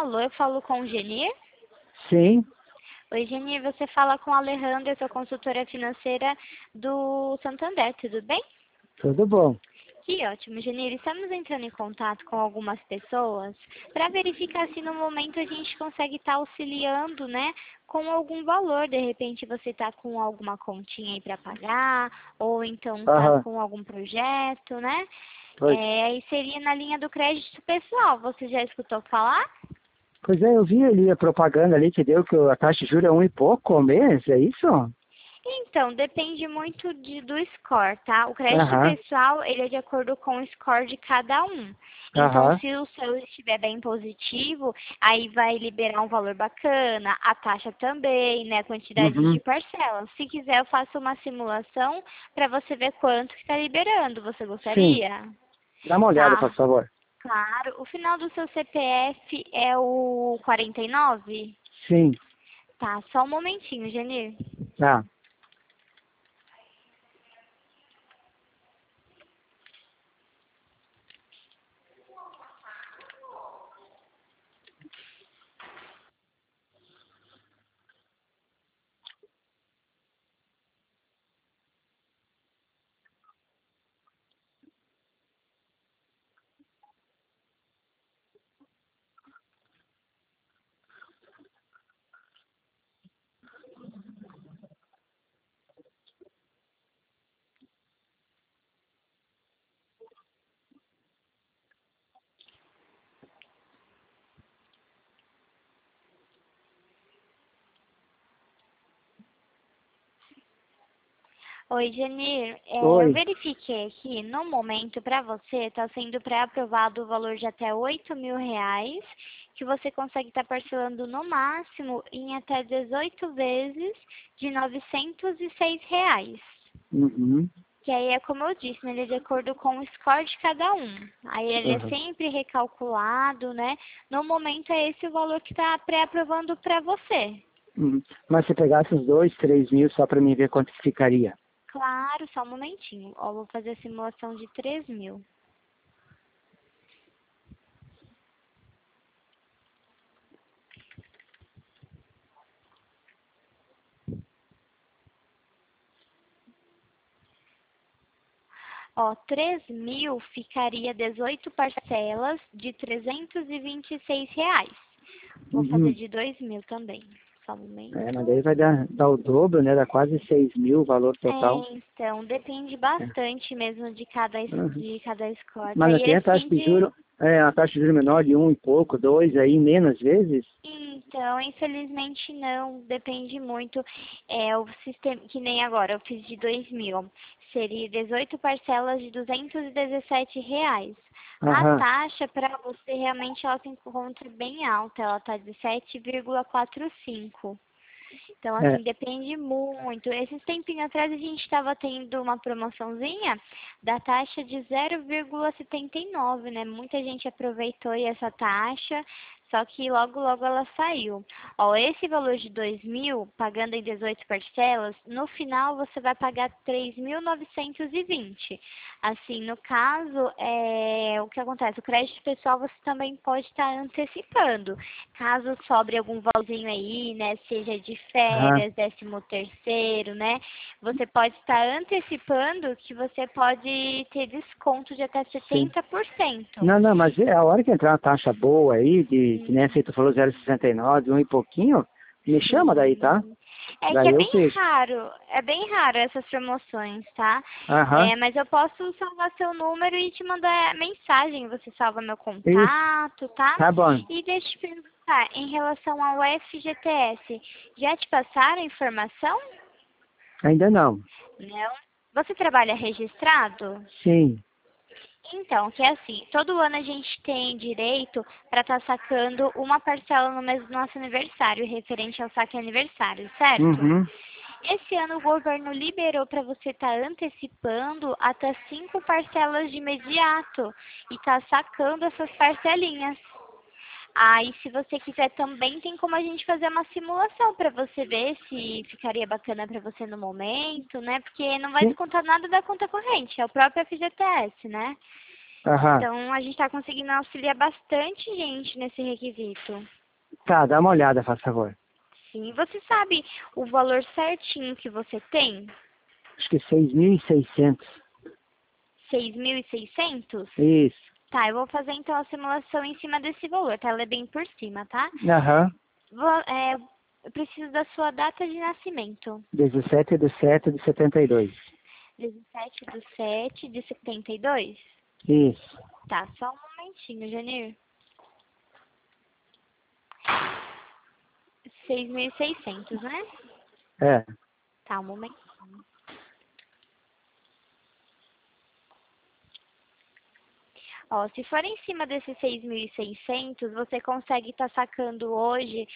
Alô, eu falo com o Genir? Sim, Oi, Genir, você fala com a Alejandra, eu sou consultora financeira do Santander, tudo bem? tudo bom. Que ótimo, Genir. Estamos entrando em contato com algumas pessoas para verificar se no momento a gente consegue estar auxiliando, né, com algum valor. De repente você está com alguma continha aí para pagar, ou então está Aham, com algum projeto, né? pois. Aí seria na linha do crédito pessoal. Você já escutou falar? Pois é, eu vi ali a propaganda ali que deu que a taxa de juros é um e pouco ao mês, é isso? Então, depende muito do score, tá? O crédito Aham, pessoal, ele é de acordo com o score de cada um. Então, aham, se o seu estiver bem positivo, aí vai liberar um valor bacana, a taxa também, né? A quantidade de uhum. parcelas. Se quiser, eu faço uma simulação para você ver quanto que está liberando. Você Sim, gostaria? dá uma olhada, por Tá, favor. claro. O final do seu CPF é o 49? Sim, Tá, só um momentinho, Genir. tá. Oi, Janir. Eu Oi. verifiquei aqui, no momento, para você, está sendo pré-aprovado o valor de até R$ 8.000, que você consegue estar parcelando no máximo em até 18 vezes de R$ 906. Uhum, Que aí é como eu disse, né? Ele é de acordo com o score de cada um. Aí ele é uhum, sempre recalculado, né? No momento é esse o valor que está pré-aprovando para você. uhum. Mas se pegasse os 2, 3 mil só para mim ver quanto que ficaria. Claro, só um momentinho. Ó, vou fazer a simulação de 3.000. Ó, 3.000 ficaria 18 parcelas de R$ 326. Vou fazer Uhum. de 2.000 também. Só um É, mas momento. daí vai dar o dobro, né? Dá quase 6 mil o valor total. Então, depende É. bastante mesmo Uhum. de cada score, tá? Mas E não tem ele é a taxa de sempre... juros, a taxa de juros menor de um e pouco, dois, aí menos vezes? Então, infelizmente não, depende muito. É o sistema, que nem agora, eu fiz de 2.000. Seria 18 parcelas de R$ 217. A Aham, taxa para você realmente ela se encontra bem alta, ela está de 7,45. Então, é. assim, depende muito. Esses tempinhos atrás a gente estava tendo uma promoçãozinha da taxa de 0,79, né? Muita gente aproveitou essa taxa, só que logo, logo ela saiu. Ó, esse valor de 2.000, pagando em 18 parcelas, no final você vai pagar 3.920. Assim, no caso, o que acontece? O crédito pessoal você também pode estar antecipando. Caso sobre algum valorzinho aí, né, seja de Aham, férias, 13º, né, você pode estar antecipando que você pode ter desconto de até sim. 70%. Não, não, mas é a hora que entrar uma taxa boa aí, que nem Hum, você falou 0,69, um e pouquinho, me chama daí, tá? sim. É que Daí eu vejo. é bem raro essas promoções, tá? Aham, Mas eu posso salvar seu número e te mandar mensagem, você salva meu isso, contato, tá? tá bom. E deixa eu te perguntar, em relação ao FGTS, já te passaram a informação? Ainda não. Não. Você trabalha registrado? Sim. Então, que é assim, todo ano a gente tem direito para estar sacando uma parcela no mês do nosso aniversário, referente ao saque aniversário, certo? Uhum. Esse ano o governo liberou para você estar antecipando até 5 parcelas de imediato e estar sacando essas parcelinhas. Aí, se você quiser também, tem como a gente fazer uma simulação para você ver se ficaria bacana para você no momento, né? Porque não vai Sim. descontar nada da conta corrente, é o próprio FGTS, né? Aham. Então, a gente está conseguindo auxiliar bastante gente nesse requisito. Tá, dá uma olhada, faz favor. Sim, você sabe o valor certinho que você tem? Acho que 6.600. 6.600? Isso. Tá, eu vou fazer então a simulação em cima desse valor, tá? Ela é bem por cima, tá? Aham. Eu preciso da sua data de nascimento. 17/7/72. 17/7/72? Isso. Tá, só um momentinho, Janir. 6.600, né? É. Tá, um momento. Ó, se for em cima desses 6.600, você consegue estar sacando hoje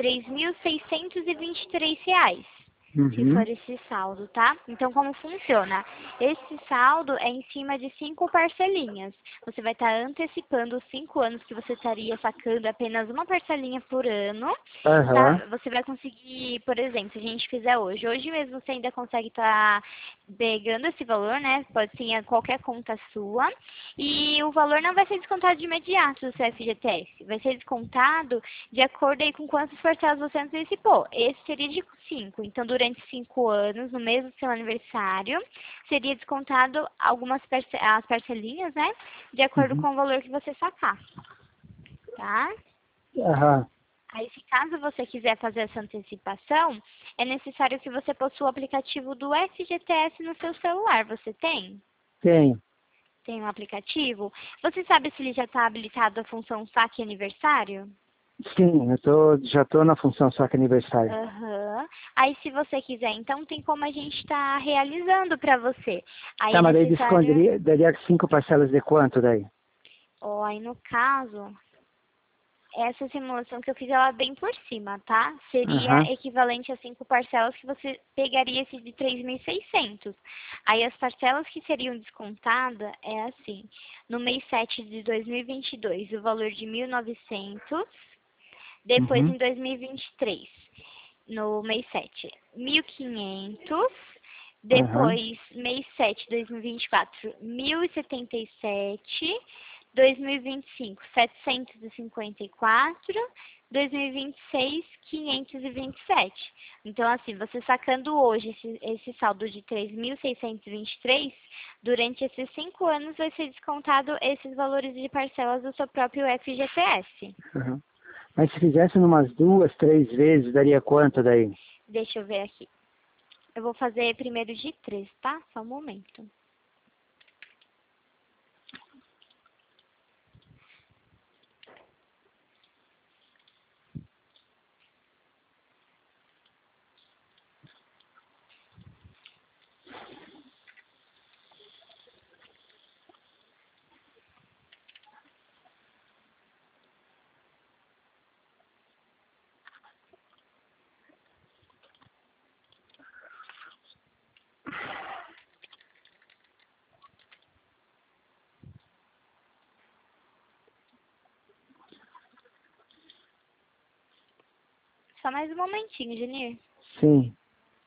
R$ 3.623. Se Uhum. for esse saldo, tá? Então, como funciona? Esse saldo é em cima de 5 parcelinhas. Você vai estar antecipando os 5 anos que você estaria sacando apenas uma parcelinha por ano, Aham. tá? Você vai conseguir, por exemplo, se a gente fizer hoje mesmo você ainda consegue estar pegando esse valor, né? Pode ser em qualquer conta sua. E o valor não vai ser descontado de imediato do seu FGTS. Vai ser descontado de acordo aí com quantas parcelas você antecipou. Esse seria de 5. Então, durante 5 anos, no mês do seu aniversário, seria descontado algumas as parcelinhas, né? De acordo Uhum. com o valor que você sacar, tá? Aham. Aí, se caso você quiser fazer essa antecipação, é necessário que você possua o aplicativo do FGTS no seu celular. Você tem? Tenho. Tem um aplicativo? Você sabe se ele já está habilitado a função saque aniversário? Sim, já tô na função só que aniversário. Aham. Aí, se você quiser, então tem como a gente estar realizando para você. Aí Tá, é mas daí necessário. daria 5 parcelas de quanto daí? Ó, aí no caso, essa simulação que eu fiz, ela é bem por cima, tá? Aham. Seria equivalente a 5 parcelas que você pegaria esse de 3.600. Aí as parcelas que seriam descontadas é assim. No mês 7 de 2022, o valor de 1.900. Depois, Uhum. em 2023, no mês 7, 1.500. Aham. Depois, mês 7, 2024, 1.077. 2025, 754. 2026, 527. Então, assim, você sacando hoje esse saldo de 3.623, durante esses 5 anos vai ser descontado esses valores de parcelas do seu próprio FGTS. Aham. Mas se fizesse umas 2, 3 vezes, daria quanto daí? Deixa eu ver aqui. Eu vou fazer primeiro de 3, tá? Só um momento. Só mais um momentinho, Janir. Sim.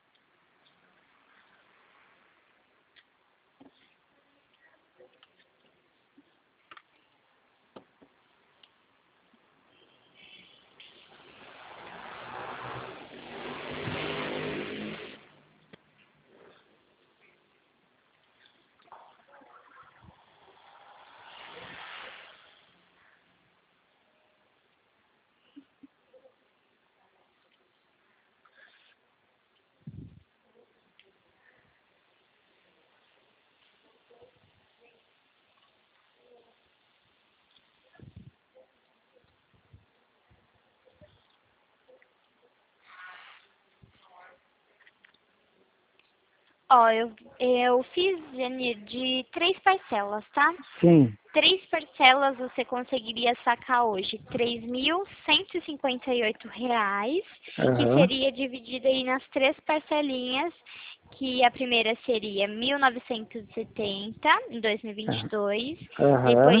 Ó, eu fiz, Janir, de 3 parcelas, tá? Sim. 3 parcelas você conseguiria sacar hoje R$ 3.158, que Aham. seria dividido aí nas 3 parcelinhas, que a primeira seria 1.970 em Aham. 2022, Aham. depois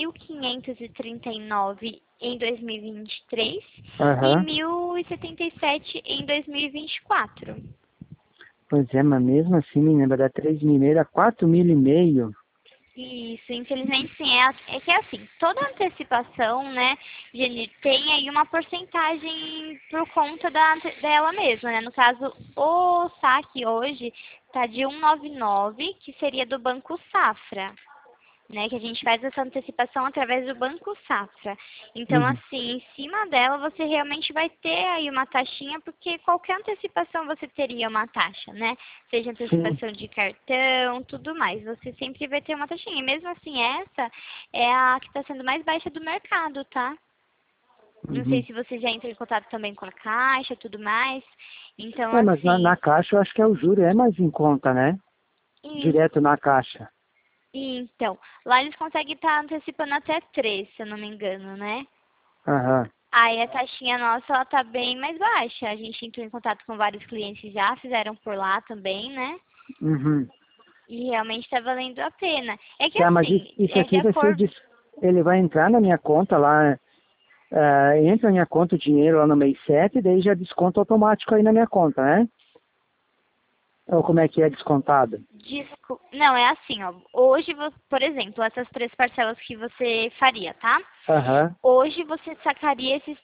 1.539 em 2023 e Aham. 1.077 em 2024. Pois é, mas mesmo assim, menina, vai dar 3.500, dá 4.500. Isso, infelizmente sim. É que assim, toda antecipação, né, Jenny, tem aí uma porcentagem por conta dela mesma, né? No caso, o saque hoje tá de 199, que seria do Banco Safra, né, que a gente faz essa antecipação através do Banco Safra. Então, Uhum. assim, em cima dela você realmente vai ter aí uma taxinha, porque qualquer antecipação você teria uma taxa, né? Seja Sim. antecipação de cartão, tudo mais. Você sempre vai ter uma taxinha. E mesmo assim, essa é a que está sendo mais baixa do mercado, tá? Não sei Uhum. se você já entrou em contato também com a Caixa, tudo mais. Então, É, mas na assim, Caixa eu acho que o juro é mais em conta, né? Direto na Caixa. então, lá eles conseguem estar antecipando até 3, se eu não me engano, né? Aham. Aí a taxinha nossa, ela tá bem mais baixa. A gente entrou em contato com vários clientes já, fizeram por lá também, né? Uhum. E realmente tá valendo a pena. É que Tá, mas assim, isso é de aqui vai ser... acordo. Ele vai entrar na minha conta lá, entra na minha conta o dinheiro lá no mês 7 e daí já desconta automático aí na minha conta, né? Ou como é que é descontado? Não, é assim, ó. Hoje, por exemplo, essas 3 parcelas que você faria, tá? Aham. Hoje você sacaria esses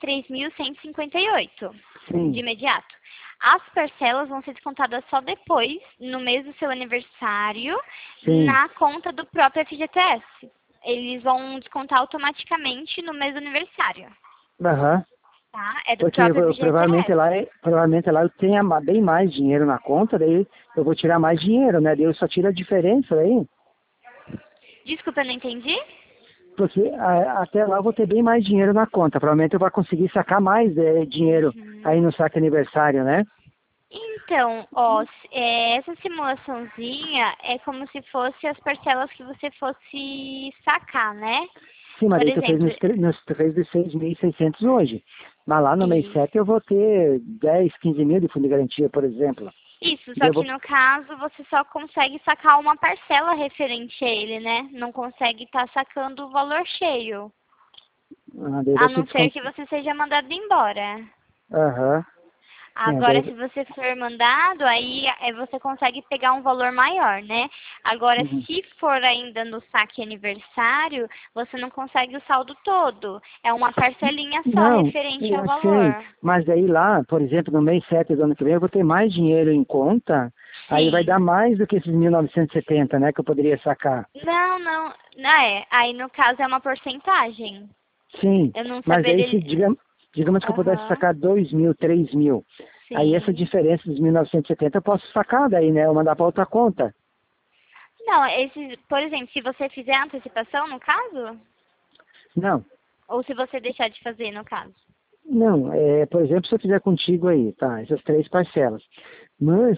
3.158 de Sim, imediato. As parcelas vão ser descontadas só depois, no mês do seu aniversário, sim. na conta do próprio FGTS. Eles vão descontar automaticamente no mês do aniversário, Aham. tá? É do Porque próprio provavelmente FGTS. provavelmente lá eu tenha bem mais dinheiro na conta, daí eu vou tirar mais dinheiro, né? Daí eu só tiro a diferença aí. Desculpa, eu não entendi? Porque até lá eu vou ter bem mais dinheiro na conta. Provavelmente eu vou conseguir sacar mais dinheiro aí Uhum. no saque aniversário, né? Então, ó, essa simulaçãozinha é como se fosse as parcelas que você fosse sacar, né? Sim, mas Por daí tu fez exemplo, tu fez de 6.600 hoje. Mas lá no mês isso. 7 eu vou ter 10, 15 mil de fundo de garantia, por exemplo. Isso, Daí só eu que vou, no caso você só consegue sacar uma parcela referente a ele, né? Não consegue estar sacando o valor cheio. daí A vai ser não ser que descontado. você seja mandado embora. Aham. É, Agora, se daí, você for mandado, aí você consegue pegar um valor maior, né? Agora, uhum. se for ainda no saque aniversário, você não consegue o saldo todo. É uma parcelinha só Não, referente ao eu sei. valor. Mas daí lá, por exemplo, no mês 7 do ano que vem, eu vou ter mais dinheiro em conta. Aí vai dar Sim. mais do que esses 1.970, né? Que eu poderia sacar. Não, não. Não é. Aí, no caso, é uma porcentagem. Sim, Eu não mas aí se saberia. digamos que eu pudesse Aham. sacar 2.000, 3.000. Aí essa Sim. diferença dos 1.970 eu posso sacar daí, né? Eu mandar para outra conta. Não, por exemplo, se você fizer a antecipação, no caso? Não, Ou se você deixar de fazer, no caso? não. Por exemplo, se eu fizer contigo aí, tá? Essas 3 parcelas. Mas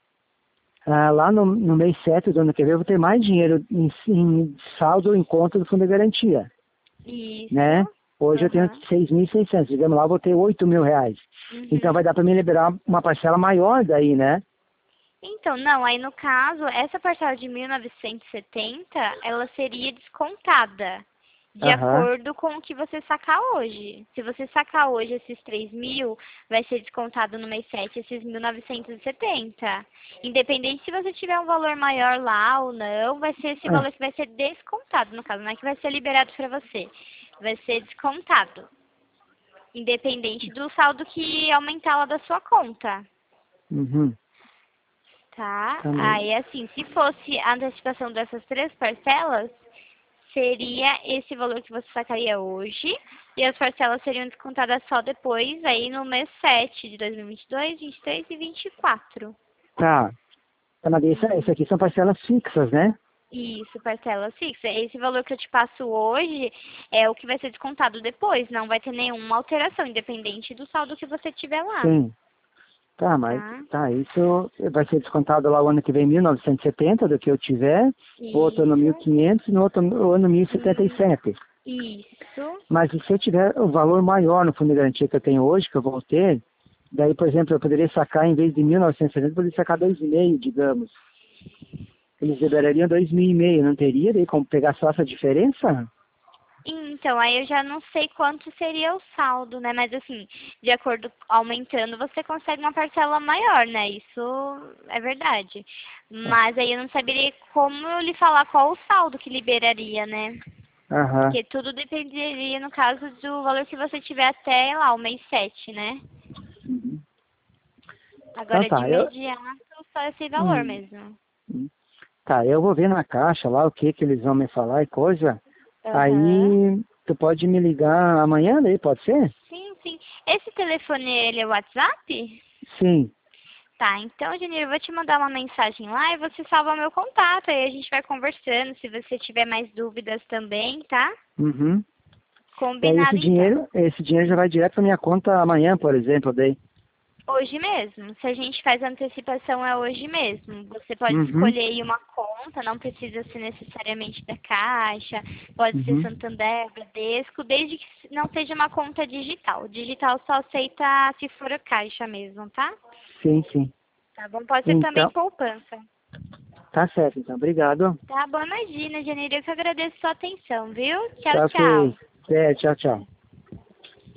lá no mês 7 do ano que vem eu vou ter mais dinheiro em saldo em conta do fundo de garantia, né? Isso. Hoje eu tenho Aham. 6.600, digamos lá, eu vou ter 8.000 reais. Então vai Uhum. dar para mim liberar uma parcela maior daí, né? Então, não, aí no caso, essa parcela de 1.970 ela seria descontada de Aham. acordo com o que você sacar hoje. Se você sacar hoje esses 3.000, vai ser descontado no mês 7 esses 1.970. Independente se você tiver um valor maior lá ou não, vai ser esse Ah, valor que vai ser descontado, no caso, não é que vai ser liberado para você. Vai ser descontado, independente do saldo que aumentar lá da sua conta. uhum. Tá? Tá, Aí, assim, se fosse a antecipação dessas 3 parcelas, seria esse valor que você sacaria hoje, e as parcelas seriam descontadas só depois, aí no mês 7 de 2022, 23 e 24. tá. Tá, mas isso Uhum. aqui são parcelas fixas, né? Isso, parcela fixa. Esse valor que eu te passo hoje é o que vai ser descontado depois, não vai ter nenhuma alteração, independente do saldo que você tiver lá, Sim. Tá, mas tá? tá, isso vai ser descontado lá o ano que vem 1.970 do que eu tiver, o outro ano Isso. 1.500 e no outro ano mil e setenta e Hum, sete. isso. Mas e se eu tiver o valor maior no fundo de garantia que eu tenho hoje, que eu vou ter, daí, por exemplo, eu poderia sacar, em vez de 1.970, eu poderia sacar 2,5, digamos. Eles liberariam 2.500, não teria daí como pegar só essa diferença? Então, aí eu já não sei quanto seria o saldo, né? Mas assim, de acordo aumentando, você consegue uma parcela maior, né? Isso é verdade. Mas aí eu não saberia como eu lhe falar qual o saldo que liberaria, né? Aham. Porque tudo dependeria, no caso, do valor que você tiver até lá, o mês 7, né? Uhum. Então Agora, de tá, eu, imediato, só esse valor hum, mesmo. hum. Tá, eu vou ver na caixa lá o que que eles vão me falar e coisa. Aham. Aí tu pode me ligar amanhã, daí pode ser? Sim, sim. Esse telefone, ele é WhatsApp? Sim. Tá, então, Janir, eu vou te mandar uma mensagem lá e você salva meu contato. Aí a gente vai conversando, se você tiver mais dúvidas também, tá? Uhum. E aí Combinado, então. esse dinheiro já vai direto pra minha conta amanhã, por exemplo, daí. Hoje mesmo. Se a gente faz antecipação, é hoje mesmo. Você pode Uhum. escolher aí uma conta, não precisa ser necessariamente da Caixa, pode ser Uhum. Santander, Bradesco, desde que não seja uma conta digital. Digital só aceita se for a Caixa mesmo, tá? Sim, sim. Tá bom? Pode ser também Então, poupança. tá certo, então. Obrigado. Tá bom, imagina, Janeiro, eu que agradeço a sua atenção, viu? Tchau, Tá tchau. ok. É, tchau, tchau.